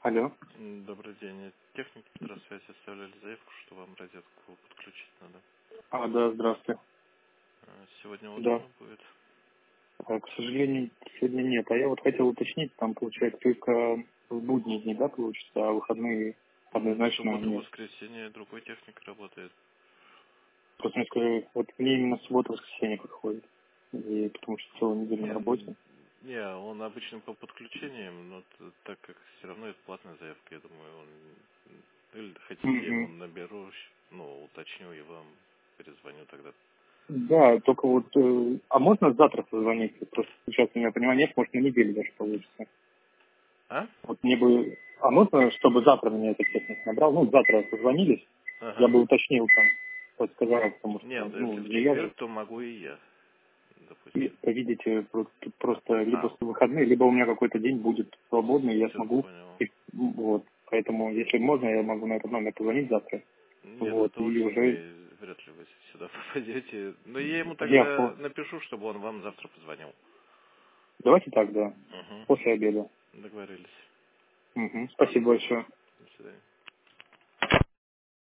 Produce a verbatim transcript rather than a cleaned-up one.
Алло. М, Добрый день. Техники Петросвязи оставляли заявку, что вам розетку подключить надо. А, да, здравствуйте. А, Сегодня Да. удобно будет? А, к сожалению, сегодня нет. А я вот хотел уточнить, там получается только в будние дни, да, получится, а выходные М, В однозначно субботу, нет. воскресенье другой техник работает. Просто несколько, вот мне именно суббота-воскресенье подходит. И потому что целую неделю Не, на м, работе. не, он обычно по подключениям, но т- так как все равно это платная заявка, я думаю, он... м, Или хотите, я ему Угу. наберу, ну, уточню и вам перезвоню тогда. Да, только вот, э, а можно завтра позвонить? Просто сейчас у меня, понимаю, нет, может на неделю даже получится. А? Вот мне бы, а можно, чтобы завтра меня этот техник набрал? Ну, завтра позвонились, я Ага. бы уточнил там, вот сказал, потому что, Нет, ну, если в не я же. четверг, то могу и я, И, допустим. видите, про- просто либо А, с выходные, либо у меня какой-то день будет свободный, и я все смогу. понял. И, вот. Поэтому, если можно, я могу на этот номер позвонить завтра. Нет, в Вот. этом И уже офисе вряд ли вы сюда попадете. Но я ему я тогда по... напишу, чтобы он вам завтра позвонил. Давайте так, да. Угу. После обеда. Договорились. Мгм. Спасибо большое. До свидания.